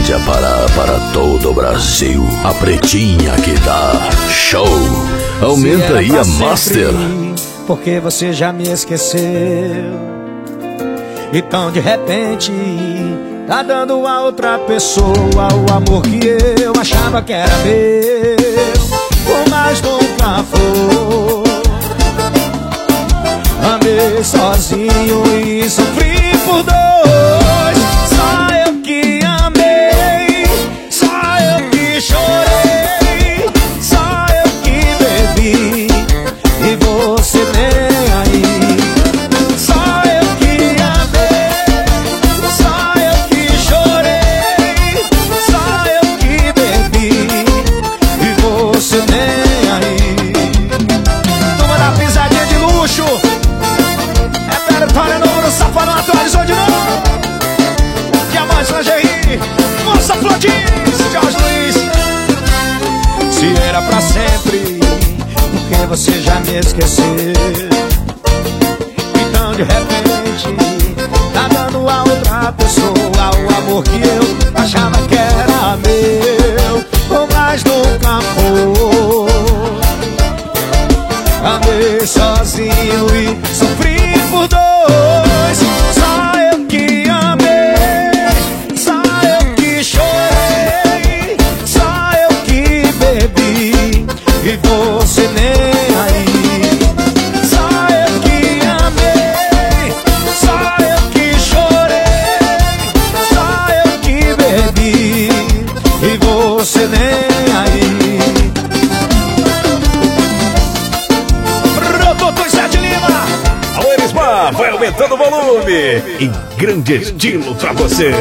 Rádio Pará para todo o Brasil. A pretinha que dá show. Aumenta aí a master. Porque você já me esqueceu. Então de repente tá dando a outra pessoa o amor que eu achava que era meu, mas nunca foi. Andei sozinho e sofri por dois. Só eu que amei, só eu que chorei, só eu que bebi e você nem aí. Só eu que amei, só eu que chorei, só eu que bebi e você nem aí. Toma da pisadinha de luxo. Repertório novo no Safadão, atualizou de novo. Diamantes Lingerie, Moça Flodins, Jorge Luiz. Se era pra sempre, porque você já me esqueceu. Então de repente tá dando a outra pessoa o amor que eu achava que era meu, mas nunca foi. Andei sozinho e sofri por dois. Só eu que amei, só eu que chorei, só eu que bebi e você nem aí. Só eu que amei, só eu que chorei, só eu que bebi e você nem aí. Vai aumentando o volume em grande estilo pra você.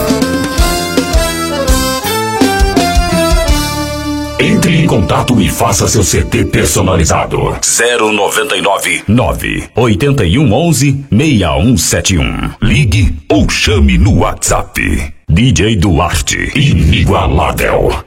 Entre em contato e faça seu CD personalizado. 099 981 11 6171. Ligue ou chame no WhatsApp. DJ Duarte, inigualável.